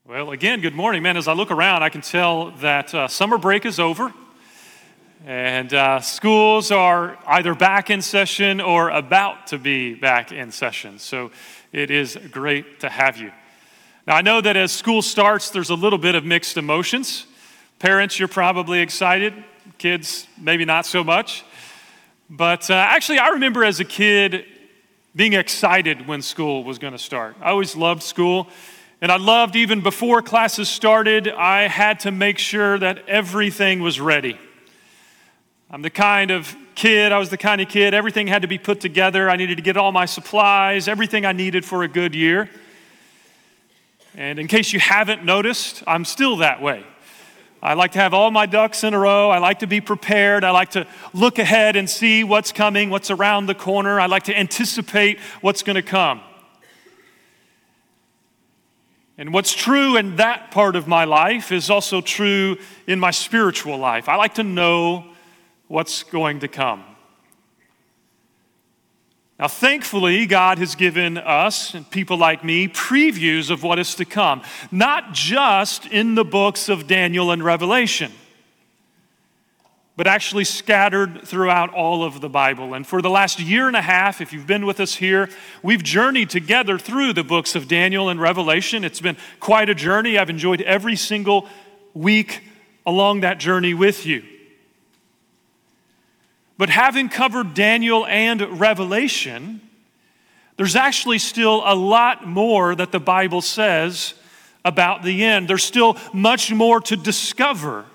Well, again, good morning, man. As I look around, I can tell that summer break is over, and schools are either back in session or about to be back in session. So it is great to have you. Now, I know that as school starts, there's a little bit of mixed emotions. Parents, you're probably excited. Kids, maybe not so much. But actually, I remember as a kid being excited when school was going to start. I always loved school. And I loved even before classes started, I had to make sure that everything was ready. I was the kind of kid, everything had to be put together. I needed to get all my supplies, everything I needed for a good year. And in case you haven't noticed, I'm still that way. I like to have all my ducks in a row. I like to be prepared. I like to look ahead and see what's coming, what's around the corner. I like to anticipate what's going to come. And what's true in that part of my life is also true in my spiritual life. I like to know what's going to come. Now, thankfully, God has given us, and people like me, previews of what is to come, not just in the books of Daniel and Revelation, but actually scattered throughout all of the Bible. And for the last year and a half, if you've been with us here, we've journeyed together through the books of Daniel and Revelation. It's been quite a journey. I've enjoyed every single week along that journey with you. But having covered Daniel and Revelation, there's actually still a lot more that the Bible says about the end. There's still much more to discover.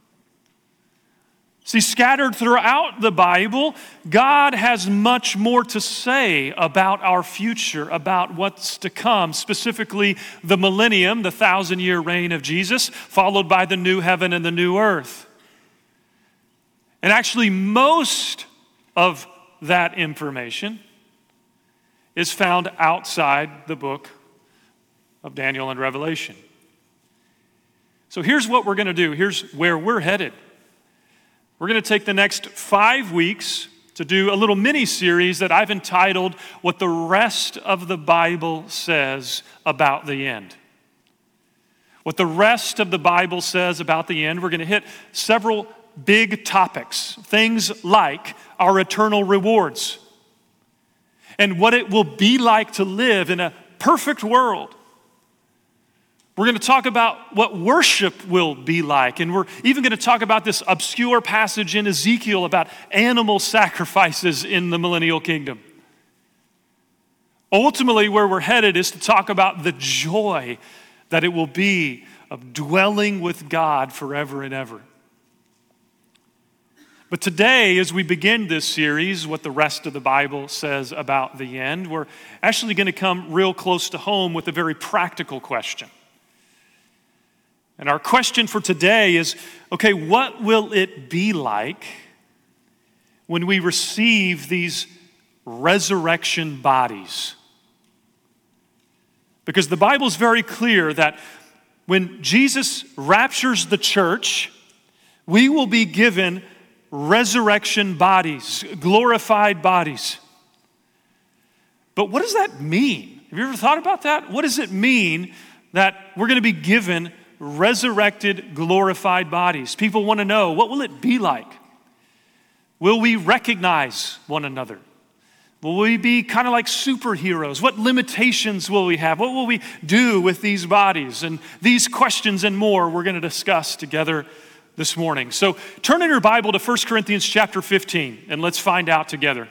See, scattered throughout the Bible, God has much more to say about our future, about what's to come, specifically the millennium, the 1,000-year reign of Jesus, followed by the new heaven and the new earth. And actually, most of that information is found outside the book of Daniel and Revelation. So here's what we're going to do. Here's where we're headed. We're going to take the next 5 weeks to do a little mini-series that I've entitled, What the Rest of the Bible Says About the End. What the rest of the Bible says about the end. We're going to hit several big topics, things like our eternal rewards and what it will be like to live in a perfect world. We're going to talk about what worship will be like, and we're even going to talk about this obscure passage in Ezekiel about animal sacrifices in the millennial kingdom. Ultimately, where we're headed is to talk about the joy that it will be of dwelling with God forever and ever. But today, as we begin this series, What the Rest of the Bible Says About the End, we're actually going to come real close to home with a very practical question. And our question for today is, okay, what will it be like when we receive these resurrection bodies? Because the Bible is very clear that when Jesus raptures the church, we will be given resurrection bodies, glorified bodies. But what does that mean? Have you ever thought about that? What does it mean that we're going to be given resurrected, glorified bodies? People want to know, what will it be like? Will we recognize one another? Will we be kind of like superheroes? What limitations will we have? What will we do with these bodies? And these questions and more we're going to discuss together this morning. So turn in your Bible to 1 Corinthians chapter 15, and let's find out together.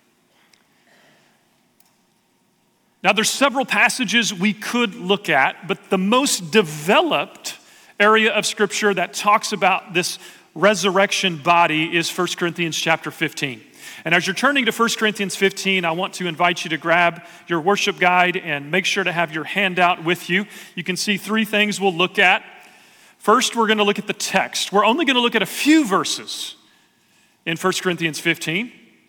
Now, there's several passages we could look at, but the most developed area of Scripture that talks about this resurrection body is 1 Corinthians chapter 15. And as you're turning to 1 Corinthians 15, I want to invite you to grab your worship guide and make sure to have your handout with you. You can see three things we'll look at. First, we're going to look at the text. We're only going to look at a few verses in 1 Corinthians 15.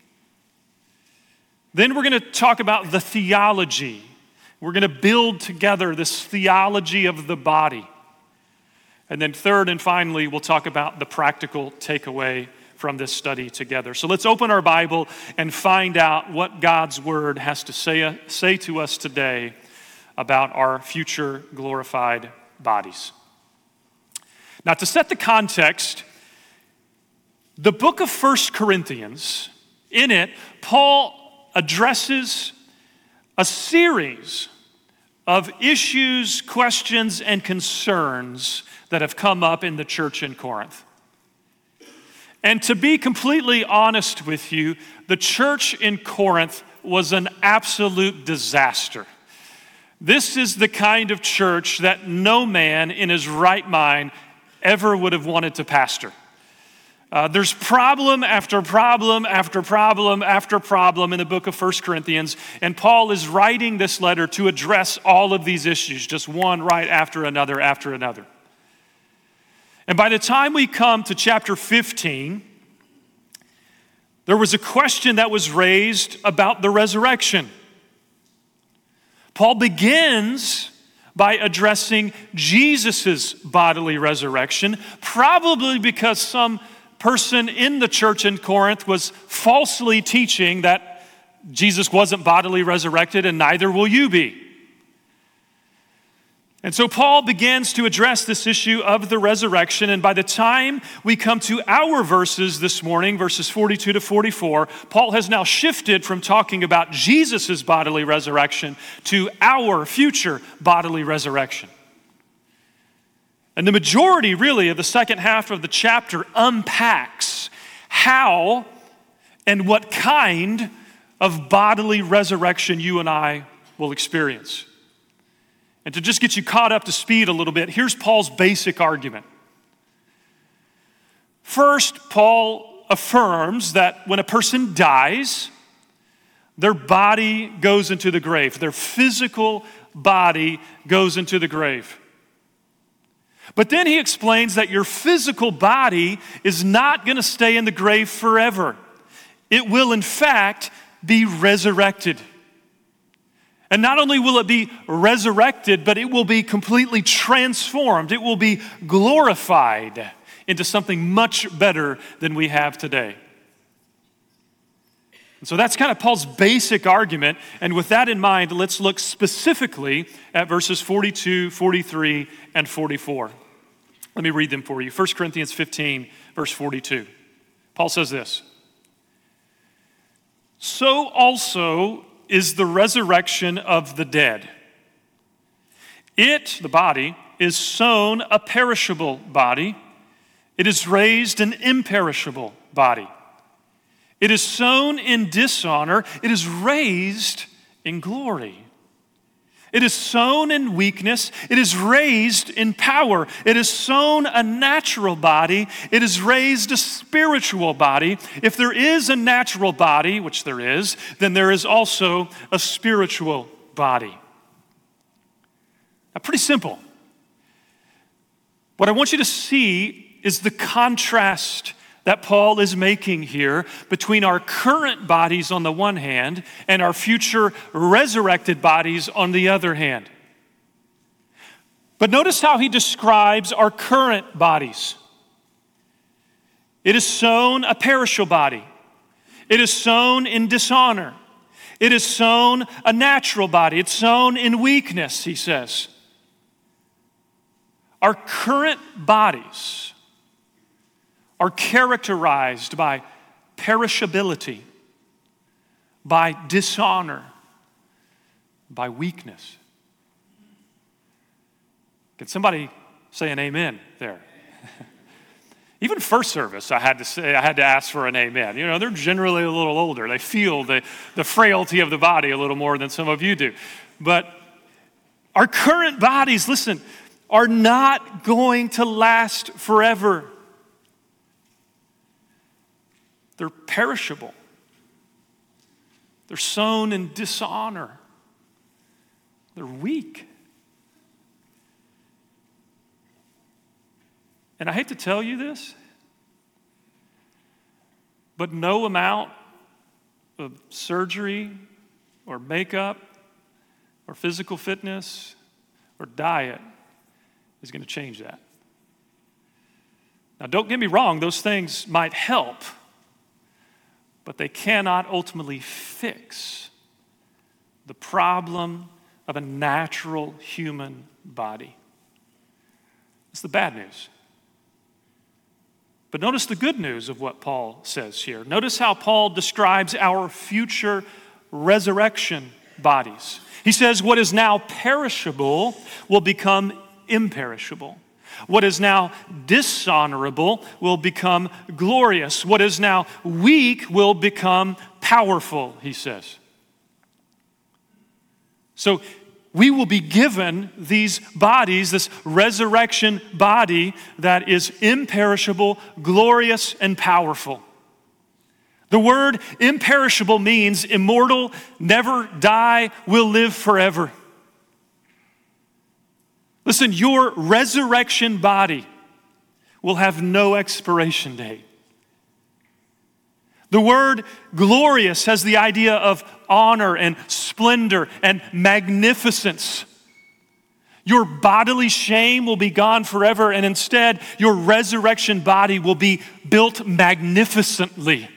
Then we're going to talk about the theology. We're going to build together this theology of the body. And then third and finally, we'll talk about the practical takeaway from this study together. So let's open our Bible and find out what God's word has to say to us today about our future glorified bodies. Now, to set the context, the book of 1 Corinthians, in it, Paul addresses a series of issues, questions, and concerns that have come up in the church in Corinth. And to be completely honest with you, the church in Corinth was an absolute disaster. This is the kind of church that no man in his right mind ever would have wanted to pastor. There's problem after problem after problem after problem in the book of 1 Corinthians, and Paul is writing this letter to address all of these issues, just one right after another after another. And by the time we come to chapter 15, there was a question that was raised about the resurrection. Paul begins by addressing Jesus' bodily resurrection, probably because some person in the church in Corinth was falsely teaching that Jesus wasn't bodily resurrected and neither will you be. And so Paul begins to address this issue of the resurrection, and by the time we come to our verses this morning, verses 42 to 44, Paul has now shifted from talking about Jesus' bodily resurrection to our future bodily resurrection. And the majority, really, of the second half of the chapter unpacks how and what kind of bodily resurrection you and I will experience. And to just get you caught up to speed a little bit, here's Paul's basic argument. First, Paul affirms that when a person dies, their body goes into the grave. Their physical body goes into the grave. But then he explains that your physical body is not going to stay in the grave forever. It will, in fact, be resurrected. And not only will it be resurrected, but it will be completely transformed. It will be glorified into something much better than we have today. And so that's kind of Paul's basic argument. And with that in mind, let's look specifically at verses 42, 43, and 44. Let me read them for you. 1 Corinthians 15, verse 42. Paul says this: "So also is the resurrection of the dead. It, the body, is sown a perishable body. It is raised an imperishable body. It is sown in dishonor. It is raised in glory. It is sown in weakness. It is raised in power. It is sown a natural body. It is raised a spiritual body. If there is a natural body, which there is, then there is also a spiritual body." Now, pretty simple. What I want you to see is the contrast that Paul is making here between our current bodies on the one hand and our future resurrected bodies on the other hand. But notice how he describes our current bodies. It is sown a perishable body. It is sown in dishonor. It is sown a natural body. It's sown in weakness, he says. Our current bodies are characterized by perishability, by dishonor, by weakness. Can somebody say an amen there? Even first service, I had to ask for an amen. You know, they're generally a little older. They feel the frailty of the body a little more than some of you do. But our current bodies, listen, are not going to last forever. They're perishable. They're sown in dishonor. They're weak. And I hate to tell you this, but no amount of surgery or makeup or physical fitness or diet is going to change that. Now, don't get me wrong, those things might help, but they cannot ultimately fix the problem of a natural human body. It's the bad news. But notice the good news of what Paul says here. Notice how Paul describes our future resurrection bodies. He says what is now perishable will become imperishable. What is now dishonorable will become glorious. What is now weak will become powerful, he says. So we will be given these bodies, this resurrection body that is imperishable, glorious, and powerful. The word imperishable means immortal, never die, will live forever. Listen, your resurrection body will have no expiration date. The word glorious has the idea of honor and splendor and magnificence. Your bodily shame will be gone forever, and instead, your resurrection body will be built magnificently.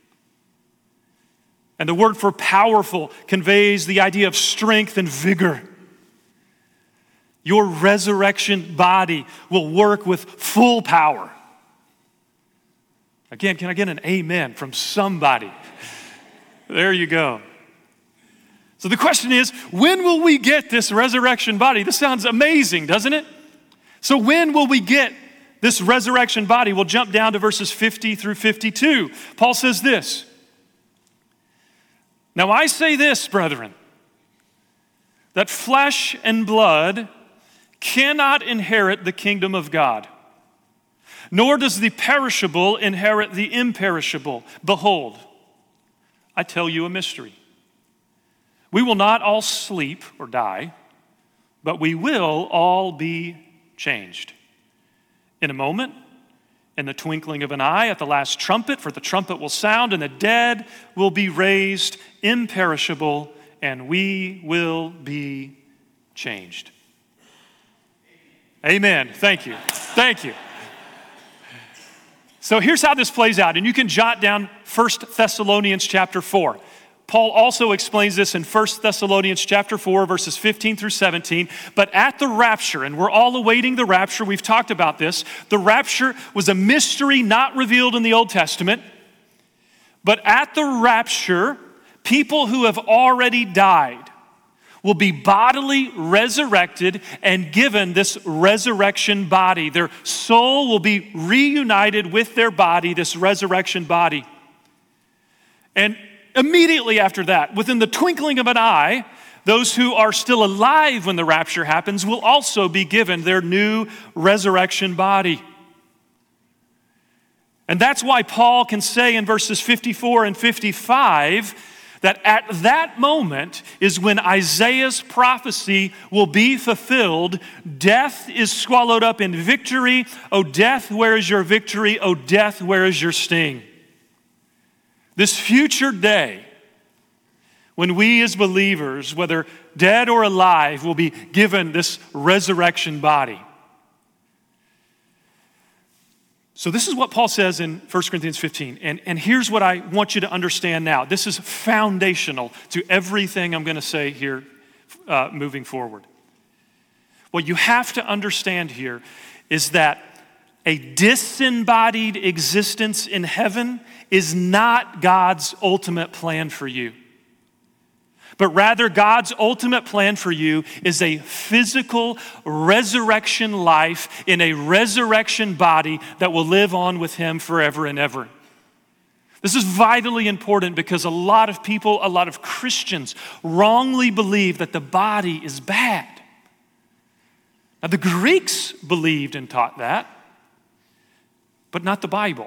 And the word for powerful conveys the idea of strength and vigor. Your resurrection body will work with full power. Again, can I get an amen from somebody? There you go. So the question is, when will we get this resurrection body? This sounds amazing, doesn't it? So when will we get this resurrection body? We'll jump down to verses 50 through 52. Paul says this. Now I say this, brethren, that flesh and blood cannot inherit the kingdom of God, nor does the perishable inherit the imperishable. Behold, I tell you a mystery. We will not all sleep or die, but we will all be changed. In a moment, in the twinkling of an eye, at the last trumpet, for the trumpet will sound, and the dead will be raised imperishable, and we will be changed. Amen. Thank you. Thank you. So here's how this plays out, and you can jot down 1 Thessalonians chapter 4. Paul also explains this in 1 Thessalonians chapter 4, verses 15 through 17. But at the rapture, and we're all awaiting the rapture, we've talked about this. The rapture was a mystery not revealed in the Old Testament. But at the rapture, people who have already died will be bodily resurrected and given this resurrection body. Their soul will be reunited with their body, this resurrection body. And immediately after that, within the twinkling of an eye, those who are still alive when the rapture happens will also be given their new resurrection body. And that's why Paul can say in verses 54 and 55 that at that moment is when Isaiah's prophecy will be fulfilled. Death is swallowed up in victory. O death, where is your victory? O death, where is your sting? This future day, when we as believers, whether dead or alive, will be given this resurrection body. So this is what Paul says in 1 Corinthians 15. And here's what I want you to understand now. This is foundational to everything I'm going to say here moving forward. What you have to understand here is that a disembodied existence in heaven is not God's ultimate plan for you. But rather, God's ultimate plan for you is a physical resurrection life in a resurrection body that will live on with Him forever and ever. This is vitally important because a lot of people, a lot of Christians wrongly believe that the body is bad. Now, the Greeks believed and taught that, but not the Bible.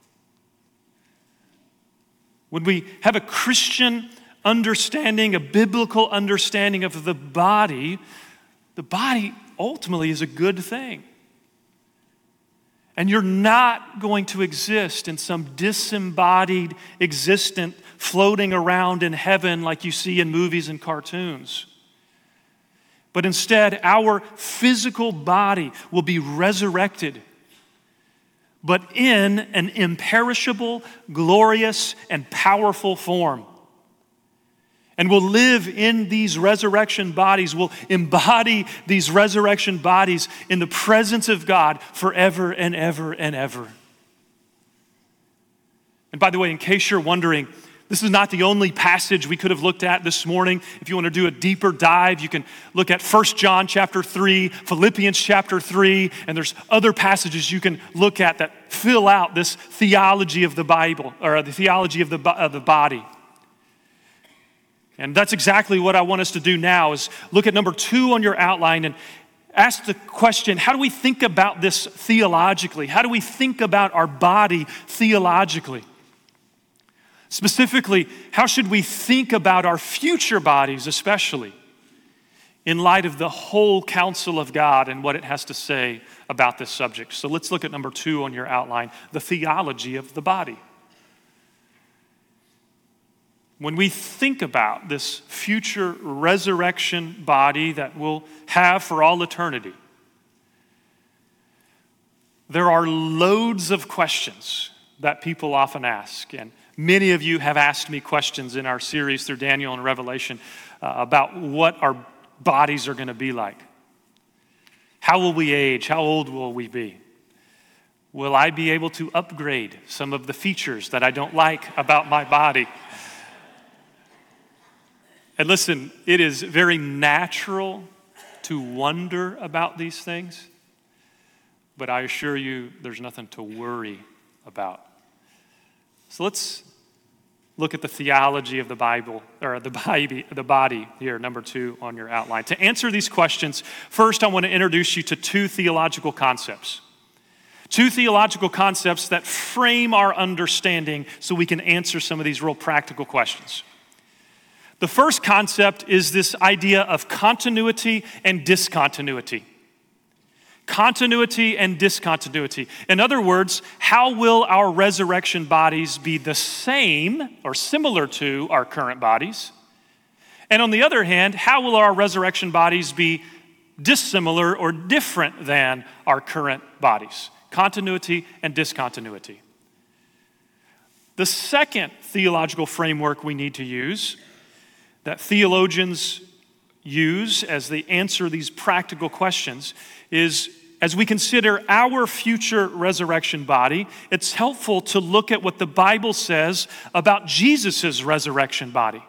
When we have a Christian understanding, a biblical understanding of the body ultimately is a good thing. And you're not going to exist in some disembodied existence floating around in heaven like you see in movies and cartoons. But instead, our physical body will be resurrected, but in an imperishable, glorious, and powerful form. And will live in these resurrection bodies, will embody these resurrection bodies in the presence of God forever and ever and ever. And by the way, in case you're wondering, this is not the only passage we could have looked at this morning. If you want to do a deeper dive, you can look at 1 John chapter 3, Philippians chapter 3, and there's other passages you can look at that fill out this theology of the Bible, or the theology of the body. And that's exactly what I want us to do now, is look at number 2 on your outline and ask the question, how do we think about this theologically? How do we think about our body theologically? Specifically, how should we think about our future bodies, especially in light of the whole counsel of God and what it has to say about this subject? So let's look at number 2 on your outline, the theology of the body. When we think about this future resurrection body that we'll have for all eternity, there are loads of questions that people often ask. And many of you have asked me questions in our series through Daniel and Revelation about what our bodies are going to be like. How will we age? How old will we be? Will I be able to upgrade some of the features that I don't like about my body? And listen, it is very natural to wonder about these things, but I assure you there's nothing to worry about. So let's look at the theology of the Bible, or the body here, number 2 on your outline. To answer these questions, first I want to introduce you to 2 theological concepts. 2 theological concepts that frame our understanding so we can answer some of these real practical questions. The first concept is this idea of continuity and discontinuity. Continuity and discontinuity. In other words, how will our resurrection bodies be the same or similar to our current bodies? And on the other hand, how will our resurrection bodies be dissimilar or different than our current bodies? Continuity and discontinuity. The second theological framework we need to use, that theologians use as they answer these practical questions, is as we consider our future resurrection body, it's helpful to look at what the Bible says about Jesus' resurrection body.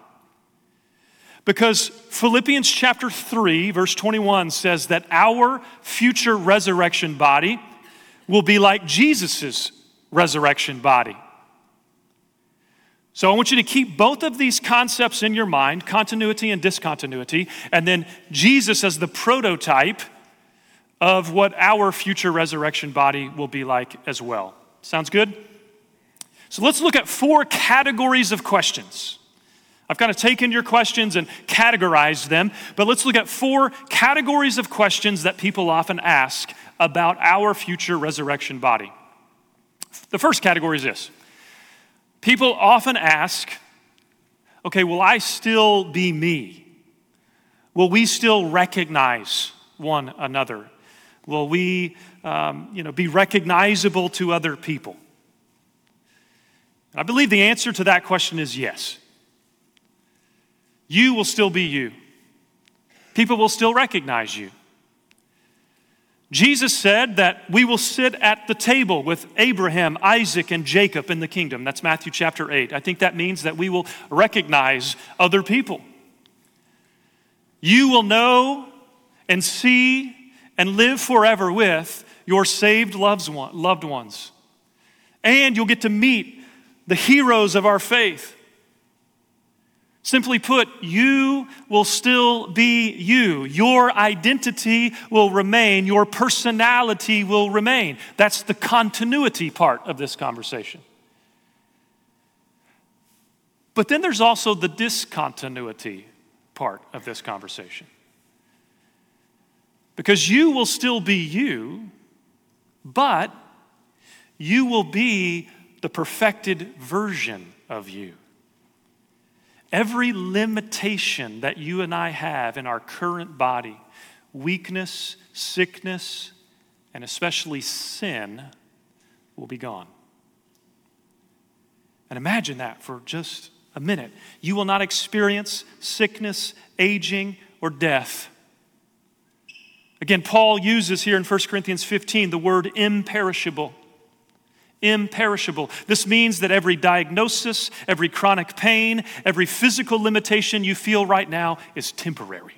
Because Philippians chapter 3, verse 21 says that our future resurrection body will be like Jesus' resurrection body. So I want you to keep both of these concepts in your mind, continuity and discontinuity, and then Jesus as the prototype of what our future resurrection body will be like as well. Sounds good? So let's look at 4 categories of questions. I've kind of taken your questions and categorized them, but let's look at 4 categories of questions that people often ask about our future resurrection body. The first category is this. People often ask, okay, will I still be me? Will we still recognize one another? Will we be recognizable to other people? I believe the answer to that question is yes. You will still be you. People will still recognize you. Jesus said that we will sit at the table with Abraham, Isaac, and Jacob in the kingdom. That's Matthew chapter 8. I think that means that we will recognize other people. You will know and see and live forever with your saved loved ones. And you'll get to meet the heroes of our faith. Simply put, you will still be you. Your identity will remain. Your personality will remain. That's the continuity part of this conversation. But then there's also the discontinuity part of this conversation. Because you will still be you, but you will be the perfected version of you. Every limitation that you and I have in our current body, weakness, sickness, and especially sin, will be gone. And imagine that for just a minute. You will not experience sickness, aging, or death. Again, Paul uses here in 1 Corinthians 15 the word imperishable. Imperishable. This means that every diagnosis, every chronic pain, every physical limitation you feel right now is temporary.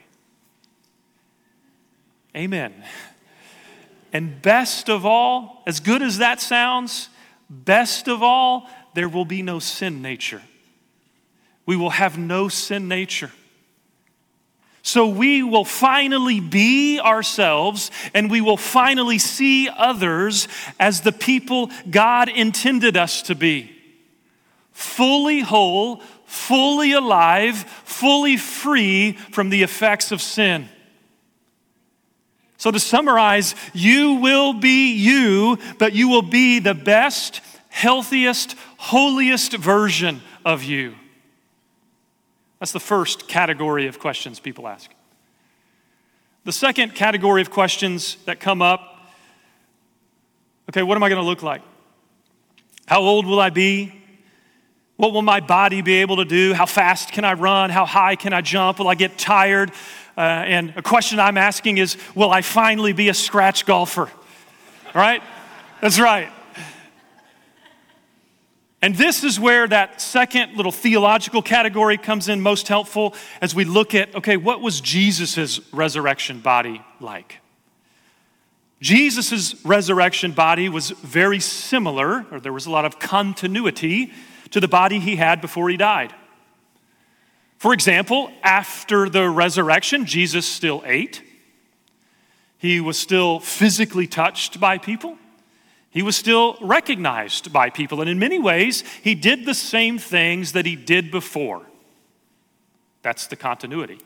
Amen. And best of all, as good as that sounds, best of all, there will be no sin nature. We will have no sin nature. So we will finally be ourselves, and we will finally see others as the people God intended us to be. Fully whole, fully alive, fully free from the effects of sin. So to summarize, you will be you, but you will be the best, healthiest, holiest version of you. That's the first category of questions people ask. The second category of questions that come up, okay, what am I going to look like? How old will I be? What will my body be able to do? How fast can I run? How high can I jump? Will I get tired? And a question I'm asking is, will I finally be a scratch golfer? Right? That's right. And this is where that second little theological category comes in most helpful as we look at, okay, what was Jesus' resurrection body like? Jesus' resurrection body was very similar, or there was a lot of continuity to the body he had before he died. For example, after the resurrection, Jesus still ate. He was still physically touched by people. He was still recognized by people, and in many ways, he did the same things that he did before. That's the continuity.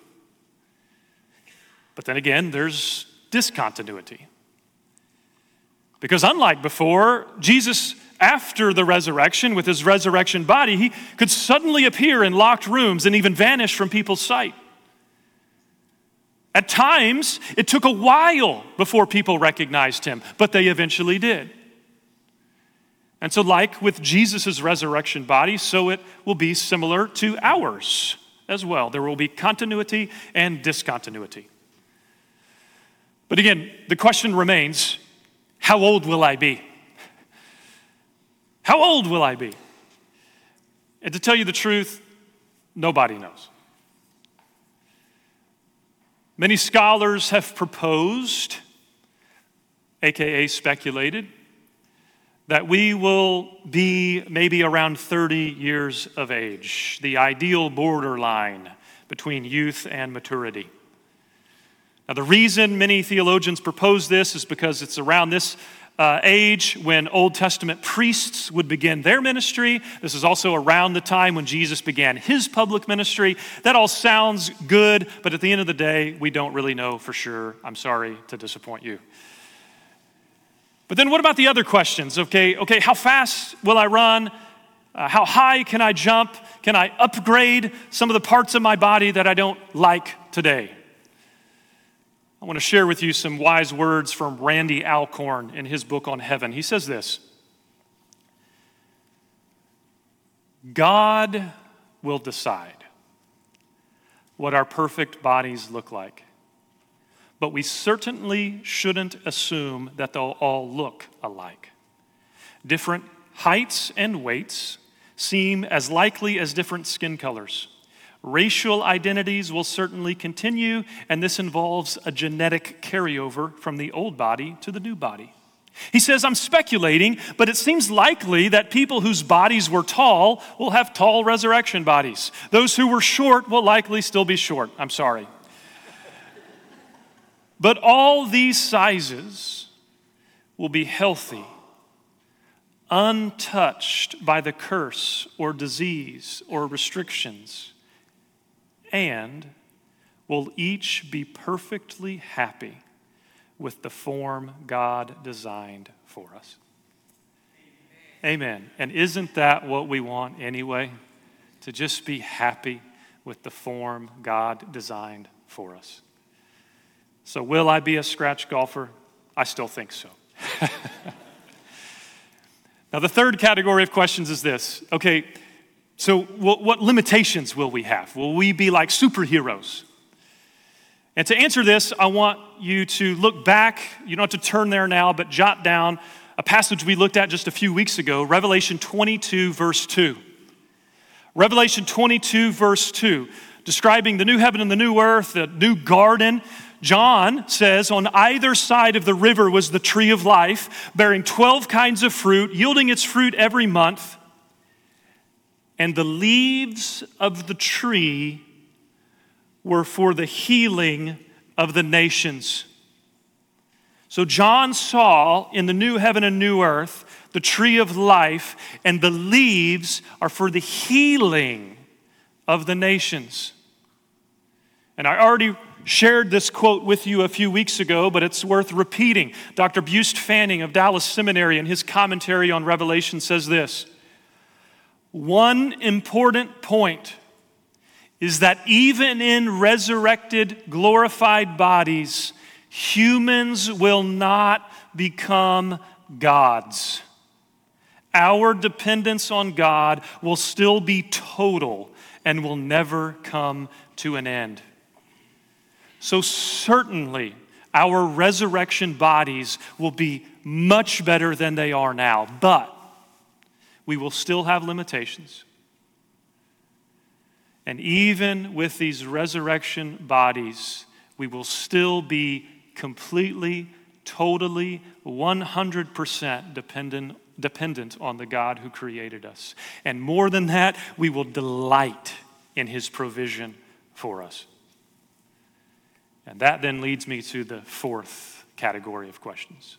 But then again, there's discontinuity. Because unlike before, Jesus, after the resurrection, with his resurrection body, he could suddenly appear in locked rooms and even vanish from people's sight. At times, it took a while before people recognized him, but they eventually did. And so like with Jesus' resurrection body, so it will be similar to ours as well. There will be continuity and discontinuity. But again, the question remains, how old will I be? How old will I be? And to tell you the truth, nobody knows. Many scholars have proposed, aka speculated, that we will be maybe around 30 years of age, the ideal borderline between youth and maturity. Now, the reason many theologians propose this is because it's around this age when Old Testament priests would begin their ministry. This is also around the time when Jesus began his public ministry. That all sounds good, but at the end of the day, we don't really know for sure. I'm sorry to disappoint you. But then what about the other questions? Okay, how fast will I run? How high can I jump? Can I upgrade some of the parts of my body that I don't like today? I want to share with you some wise words from Randy Alcorn in his book on heaven. He says this: God will decide what our perfect bodies look like. But we certainly shouldn't assume that they'll all look alike. Different heights and weights seem as likely as different skin colors. Racial identities will certainly continue, and this involves a genetic carryover from the old body to the new body. He says, I'm speculating, but it seems likely that people whose bodies were tall will have tall resurrection bodies. Those who were short will likely still be short. I'm sorry. But all these sizes will be healthy, untouched by the curse or disease or restrictions, and will each be perfectly happy with the form God designed for us. Amen. And isn't that what we want anyway? To just be happy with the form God designed for us. So will I be a scratch golfer? I still think so. Now the third category of questions is this. Okay, So what limitations will we have? Will we be like superheroes? And to answer this, I want you to look back. You don't have to turn there now, but jot down a passage we looked at just a few weeks ago, Revelation 22, verse 2. Revelation 22, verse 2, describing the new heaven and the new earth, the new garden. John says, on either side of the river was the tree of life, bearing 12 kinds of fruit, yielding its fruit every month. And the leaves of the tree were for the healing of the nations. So John saw in the new heaven and new earth the tree of life, and the leaves are for the healing of the nations. And I already shared this quote with you a few weeks ago, but it's worth repeating. Dr. Buste Fanning of Dallas Seminary, in his commentary on Revelation, says this: one important point is that even in resurrected, glorified bodies, humans will not become gods. Our dependence on God will still be total and will never come to an end. So certainly, our resurrection bodies will be much better than they are now, but we will still have limitations. And even with these resurrection bodies, we will still be completely, totally, 100% dependent on the God who created us. And more than that, we will delight in his provision for us. And that then leads me to the fourth category of questions.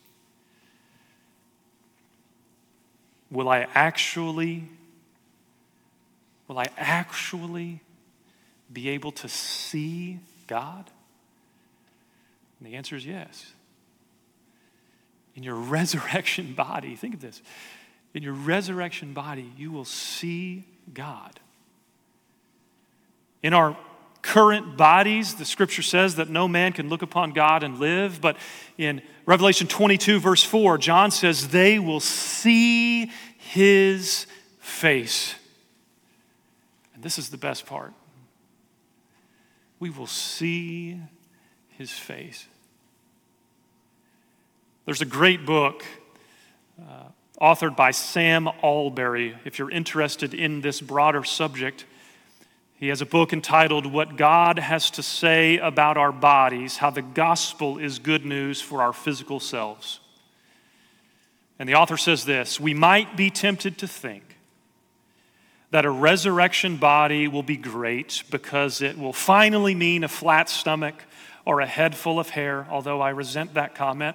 Will I actually be able to see God? And the answer is yes. In your resurrection body, think of this. In your resurrection body, you will see God. In our current bodies, the scripture says that no man can look upon God and live, but in Revelation 22, verse 4, John says they will see his face. And this is the best part. We will see his face. There's a great book authored by Sam Allberry. If you're interested in this broader subject, he has a book entitled What God Has to Say About Our Bodies, How the Gospel is Good News for Our Physical Selves. And the author says this: we might be tempted to think that a resurrection body will be great because it will finally mean a flat stomach or a head full of hair, although I resent that comment,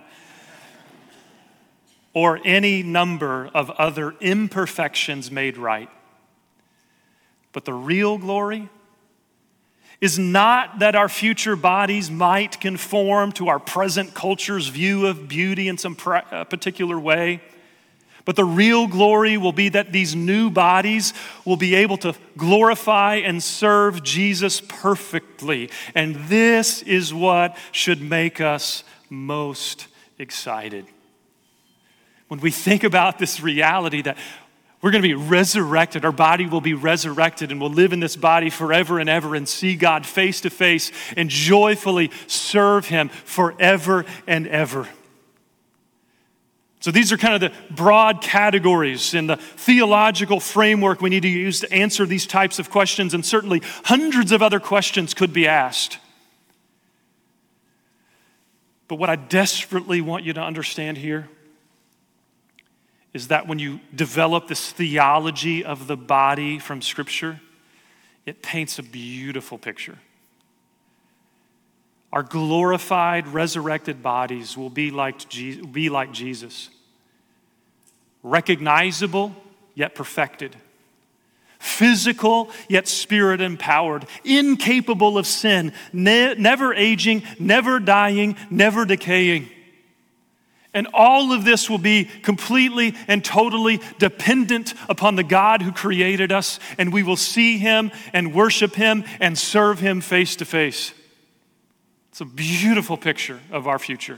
or any number of other imperfections made right. But the real glory is not that our future bodies might conform to our present culture's view of beauty in some particular way. But the real glory will be that these new bodies will be able to glorify and serve Jesus perfectly. And this is what should make us most excited. When we think about this reality that we're going to be resurrected, our body will be resurrected, and we'll live in this body forever and ever and see God face to face and joyfully serve him forever and ever. So these are kind of the broad categories in the theological framework we need to use to answer these types of questions, and certainly hundreds of other questions could be asked. But what I desperately want you to understand here is that when you develop this theology of the body from Scripture, it paints a beautiful picture. Our glorified, resurrected bodies will be like Jesus. Recognizable, yet perfected. Physical, yet spirit empowered. Incapable of sin. Never aging, never dying, never decaying. And all of this will be completely and totally dependent upon the God who created us, and we will see him and worship him and serve him face to face. It's a beautiful picture of our future.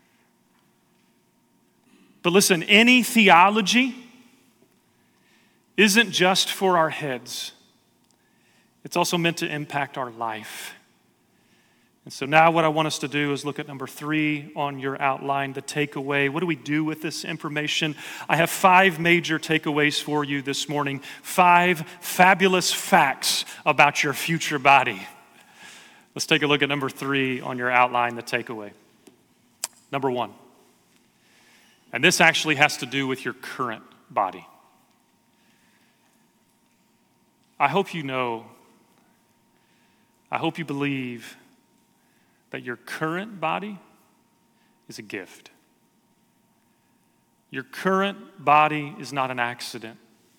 But listen, any theology isn't just for our heads. It's also meant to impact our life. And so now what I want us to do is look at number 3 on your outline, the takeaway. What do we do with this information? I have 5 major takeaways for you this morning. 5 fabulous facts about your future body. Let's take a look at number 3 on your outline, the takeaway. Number 1, and this actually has to do with your current body. I hope you believe that your current body is a gift. Your current body is not an accident.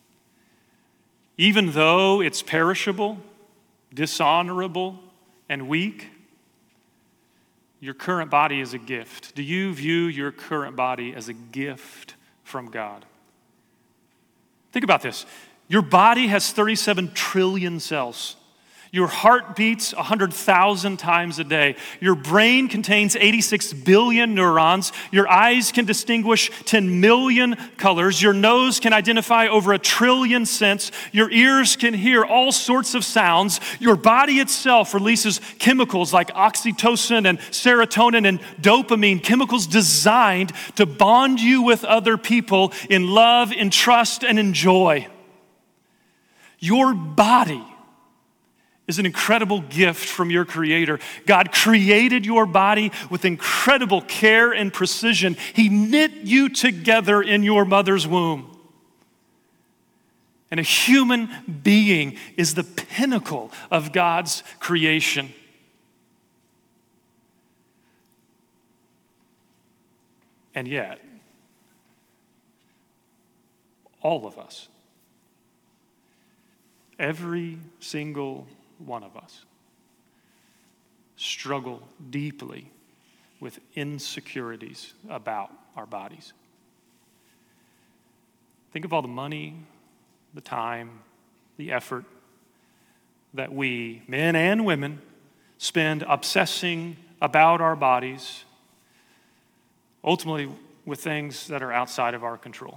Even though it's perishable, dishonorable, and weak, your current body is a gift. Do you view your current body as a gift from God? Think about this. Your body has 37 trillion cells. Your heart beats 100,000 times a day. Your brain contains 86 billion neurons. Your eyes can distinguish 10 million colors. Your nose can identify over 1 trillion scents. Your ears can hear all sorts of sounds. Your body itself releases chemicals like oxytocin and serotonin and dopamine, chemicals designed to bond you with other people in love, in trust, and in joy. Your body is an incredible gift from your Creator. God created your body with incredible care and precision. He knit you together in your mother's womb. And a human being is the pinnacle of God's creation. And yet, all of us, every single one of us, struggle deeply with insecurities about our bodies. Think of all the money, the time, the effort that we, men and women, spend obsessing about our bodies, ultimately with things that are outside of our control.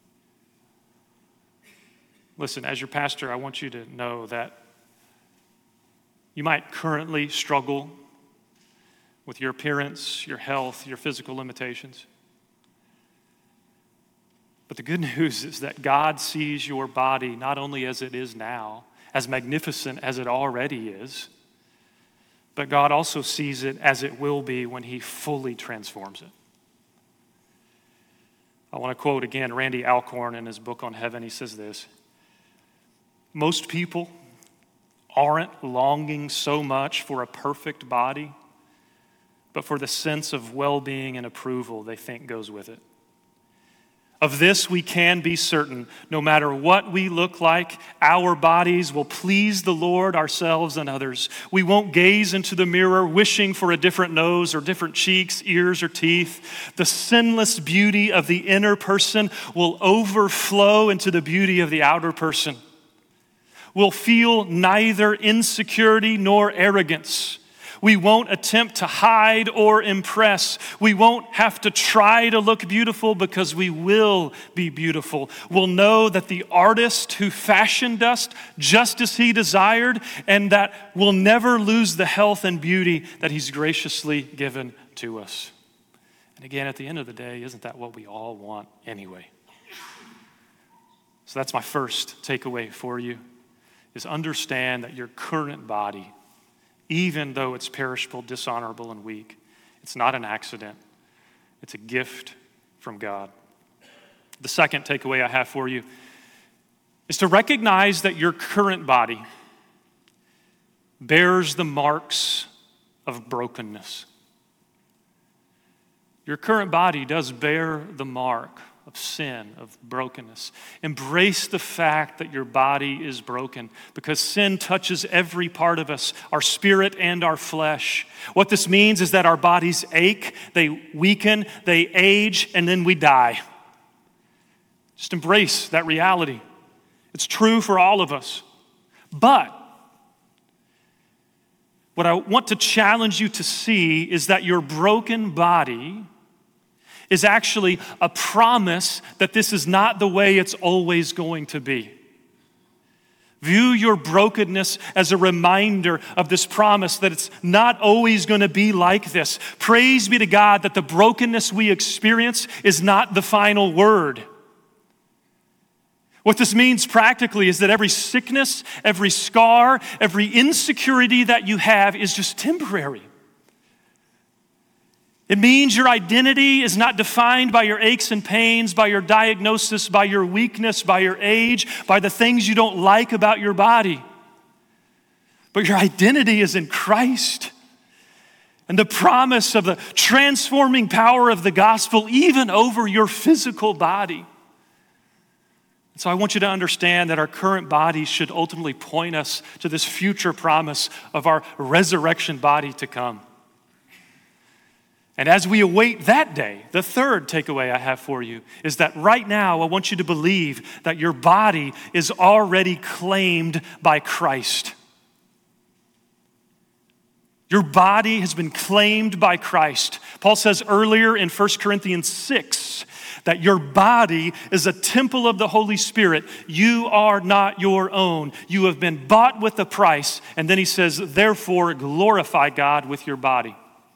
Listen, as your pastor, I want you to know that you might currently struggle with your appearance, your health, your physical limitations. But the good news is that God sees your body not only as it is now, as magnificent as it already is, but God also sees it as it will be when He fully transforms it. I want to quote again Randy Alcorn in his book on heaven. He says this: most people aren't longing so much for a perfect body, but for the sense of well-being and approval they think goes with it. Of this we can be certain: no matter what we look like, our bodies will please the Lord, ourselves, and others. We won't gaze into the mirror wishing for a different nose or different cheeks, ears, or teeth. The sinless beauty of the inner person will overflow into the beauty of the outer person. We'll feel neither insecurity nor arrogance. We won't attempt to hide or impress. We won't have to try to look beautiful because we will be beautiful. We'll know that the artist who fashioned us just as He desired, and that we'll never lose the health and beauty that He's graciously given to us. And again, at the end of the day, isn't that what we all want anyway? So that's my first takeaway for you, is understand that your current body, even though it's perishable, dishonorable, and weak, it's not an accident. It's a gift from God. The second takeaway I have for you is to recognize that your current body bears the marks of brokenness. Your current body does bear the mark of sin, of brokenness. Embrace the fact that your body is broken, because sin touches every part of us, our spirit and our flesh. What this means is that our bodies ache, they weaken, they age, and then we die. Just embrace that reality. It's true for all of us. But what I want to challenge you to see is that your broken body is actually a promise that this is not the way it's always going to be. View your brokenness as a reminder of this promise that it's not always going to be like this. Praise be to God that the brokenness we experience is not the final word. What this means practically is that every sickness, every scar, every insecurity that you have is just temporary. It means your identity is not defined by your aches and pains, by your diagnosis, by your weakness, by your age, by the things you don't like about your body. But your identity is in Christ. And the promise of the transforming power of the gospel even over your physical body. So I want you to understand that our current bodies should ultimately point us to this future promise of our resurrection body to come. And as we await that day, the third takeaway I have for you is that right now I want you to believe that your body is already claimed by Christ. Your body has been claimed by Christ. Paul says earlier in 1 Corinthians 6 that your body is a temple of the Holy Spirit. You are not your own. You have been bought with a price. And then he says, therefore, glorify God with your body.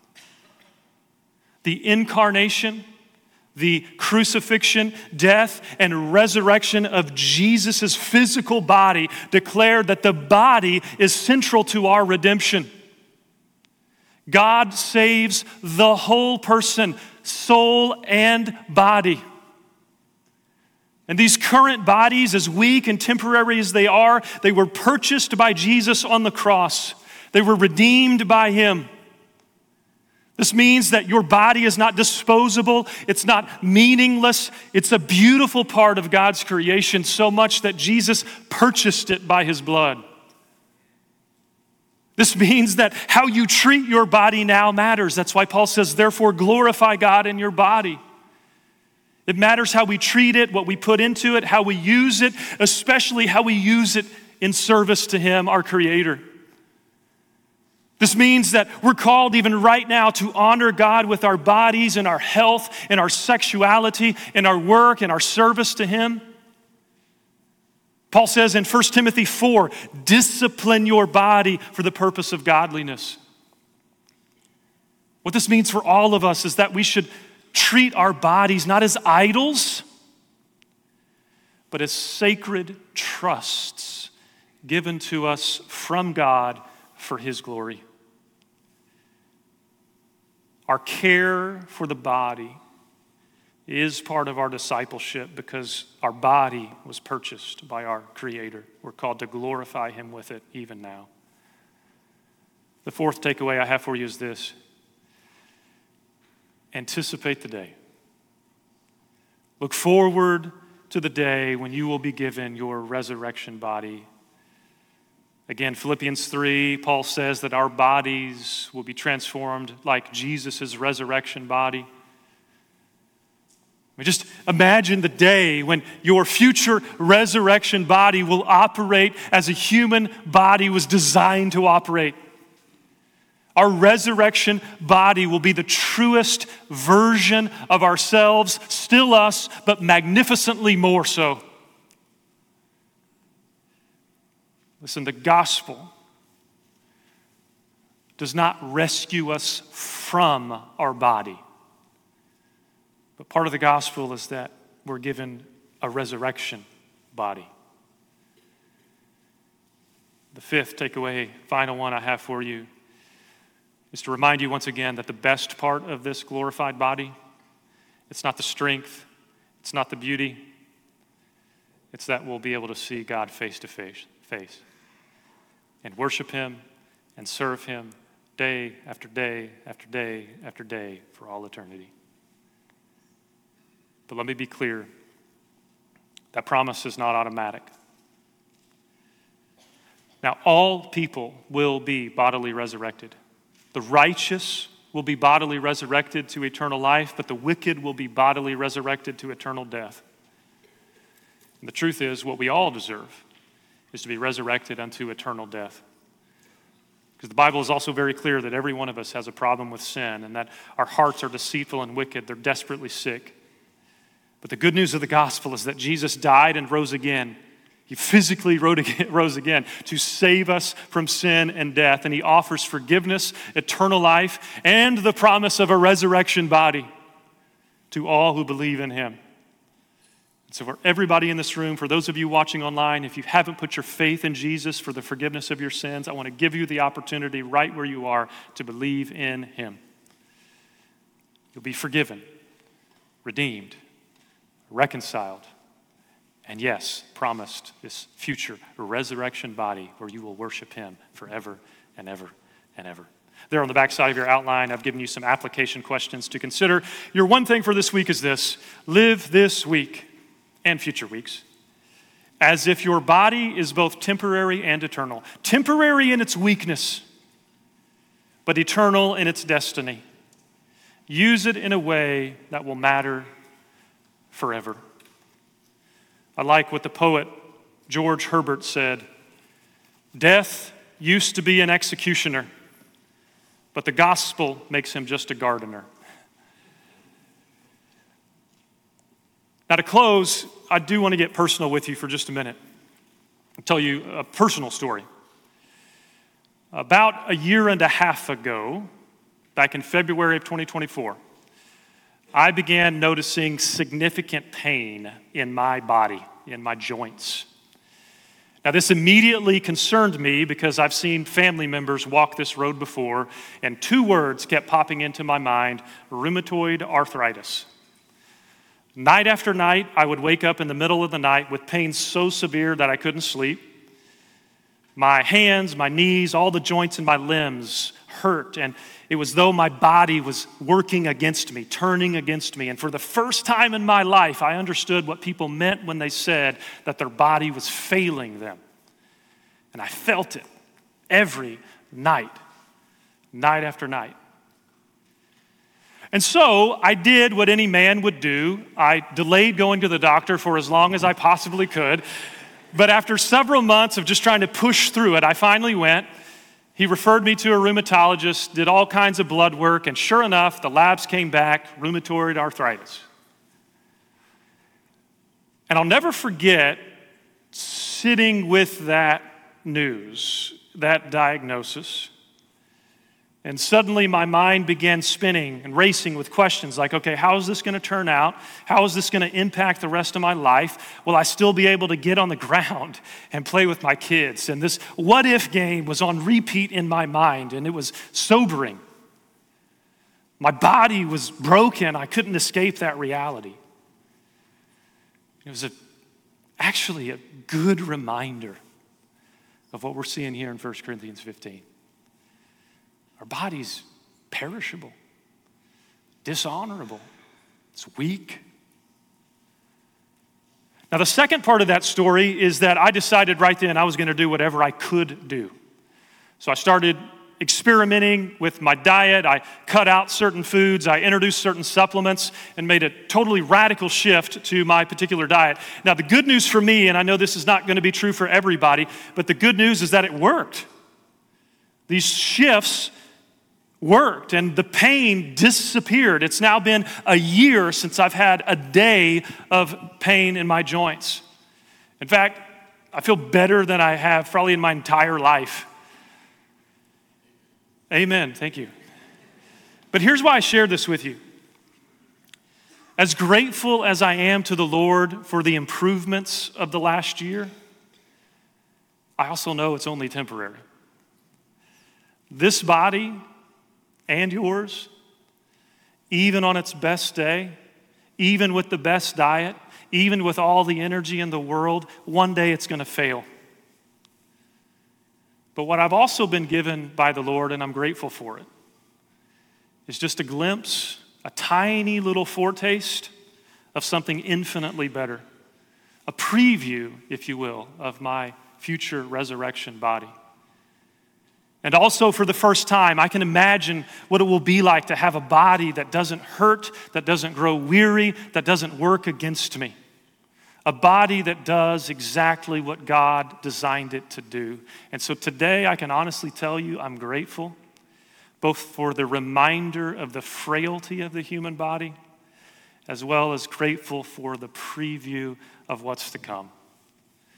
The incarnation, the crucifixion, death, and resurrection of Jesus' physical body declared that the body is central to our redemption. God saves the whole person, soul and body. And these current bodies, as weak and temporary as they are, they were purchased by Jesus on the cross. They were redeemed by him. This means that your body is not disposable, it's not meaningless, it's a beautiful part of God's creation, so much that Jesus purchased it by his blood. This means that how you treat your body now matters. That's why Paul says, therefore, glorify God in your body. It matters how we treat it, what we put into it, how we use it, especially how we use it in service to him, our Creator. This means that we're called even right now to honor God with our bodies and our health and our sexuality and our work and our service to him. Paul says in 1 Timothy 4, discipline your body for the purpose of godliness. What this means for all of us is that we should treat our bodies not as idols, but as sacred trusts given to us from God for his glory. Our care for the body is part of our discipleship because our body was purchased by our Creator. We're called to glorify him with it even now. The fourth takeaway I have for you is this. Anticipate the day. Look forward to the day when you will be given your resurrection body. Again, Philippians 3, Paul says that our bodies will be transformed like Jesus' resurrection body. Just imagine the day when your future resurrection body will operate as a human body was designed to operate. Our resurrection body will be the truest version of ourselves, still us, but magnificently more so. Listen, the gospel does not rescue us from our body. But part of the gospel is that we're given a resurrection body. The fifth takeaway, final one I have for you, is to remind you once again that the best part of this glorified body, it's not the strength, it's not the beauty, it's that we'll be able to see God face to face and worship him and serve him day after day after day after day for all eternity. But let me be clear, that promise is not automatic. Now, all people will be bodily resurrected. The righteous will be bodily resurrected to eternal life, but the wicked will be bodily resurrected to eternal death. And the truth is, what we all deserve is to be resurrected unto eternal death. Because the Bible is also very clear that every one of us has a problem with sin and that our hearts are deceitful and wicked. They're desperately sick. But the good news of the gospel is that Jesus died and rose again. He physically rose again to save us from sin and death. And he offers forgiveness, eternal life, and the promise of a resurrection body to all who believe in him. So for everybody in this room, for those of you watching online, if you haven't put your faith in Jesus for the forgiveness of your sins, I want to give you the opportunity right where you are to believe in him. You'll be forgiven, redeemed, reconciled, and yes, promised this future resurrection body where you will worship him forever and ever and ever. There on the back side of your outline, I've given you some application questions to consider. Your one thing for this week is this: live this week and future weeks as if your body is both temporary and eternal. Temporary in its weakness, but eternal in its destiny. Use it in a way that will matter forever. I like what the poet George Herbert said: death used to be an executioner, but the gospel makes him just a gardener. Now, to close, I do want to get personal with you for just a minute. I'll tell you a personal story. About a year and a half ago, back in February of 2024, I began noticing significant pain in my body, in my joints. Now, this immediately concerned me because I've seen family members walk this road before, and two words kept popping into my mind: rheumatoid arthritis. Night after night, I would wake up in the middle of the night with pain so severe that I couldn't sleep. My hands, my knees, all the joints in my limbs hurt, and it was though my body was working against me, turning against me. And for the first time in my life, I understood what people meant when they said that their body was failing them. And I felt it every night, night after night. And so I did what any man would do. I delayed going to the doctor for as long as I possibly could. But after several months of just trying to push through it, I finally went. He referred me to a rheumatologist, did all kinds of blood work, and sure enough, the labs came back: rheumatoid arthritis. And I'll never forget sitting with that news, that diagnosis. And suddenly my mind began spinning and racing with questions like, okay, how is this going to turn out? How is this going to impact the rest of my life? Will I still be able to get on the ground and play with my kids? And this what if game was on repeat in my mind, and it was sobering. My body was broken. I couldn't escape that reality. It was actually a good reminder of what we're seeing here in 1 Corinthians 15. Our body's perishable, dishonorable, it's weak. Now, the second part of that story is that I decided right then I was going to do whatever I could do. So I started experimenting with my diet. I cut out certain foods. I introduced certain supplements and made a totally radical shift to my particular diet. Now, the good news for me, and I know this is not going to be true for everybody, but the good news is that it worked. These shifts worked, and the pain disappeared. It's now been a year since I've had a day of pain in my joints. In fact, I feel better than I have probably in my entire life. Amen. Thank you. But here's why I share this with you. As grateful as I am to the Lord for the improvements of the last year, I also know it's only temporary. This body and yours, even on its best day, even with the best diet, even with all the energy in the world, one day it's going to fail. But what I've also been given by the Lord, and I'm grateful for it, is just a glimpse, a tiny little foretaste of something infinitely better, a preview, if you will, of my future resurrection body. And also, for the first time, I can imagine what it will be like to have a body that doesn't hurt, that doesn't grow weary, that doesn't work against me. A body that does exactly what God designed it to do. And so today, I can honestly tell you I'm grateful, both for the reminder of the frailty of the human body, as well as grateful for the preview of what's to come.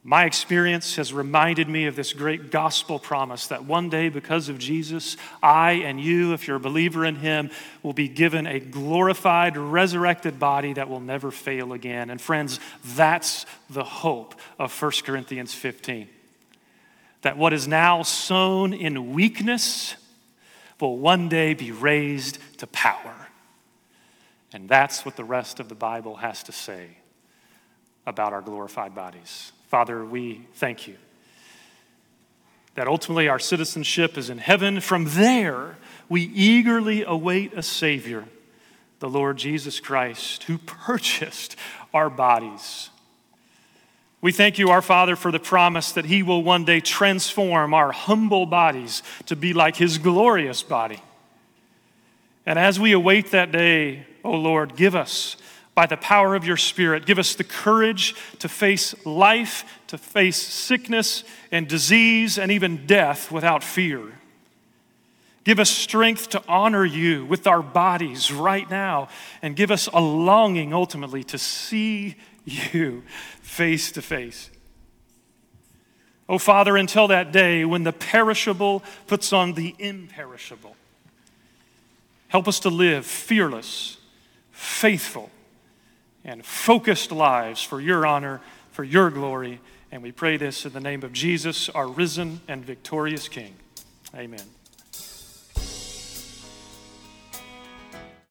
My experience has reminded me of this great gospel promise that one day, because of Jesus, I and you, if you're a believer in him, will be given a glorified, resurrected body that will never fail again. And friends, that's the hope of 1 Corinthians 15. That what is now sown in weakness will one day be raised to power. And that's what the rest of the Bible has to say about our glorified bodies. Father, we thank you that ultimately our citizenship is in heaven. From there, we eagerly await a Savior, the Lord Jesus Christ, who purchased our bodies. We thank you, our Father, for the promise that he will one day transform our humble bodies to be like his glorious body. And as we await that day, O Lord, give us, by the power of your Spirit, give us the courage to face life, to face sickness and disease and even death without fear. Give us strength to honor you with our bodies right now, and give us a longing ultimately to see you face to face. Oh, Father, until that day when the perishable puts on the imperishable, help us to live fearless, faithful, and focused lives for your honor, for your glory. And we pray this in the name of Jesus, our risen and victorious King. Amen.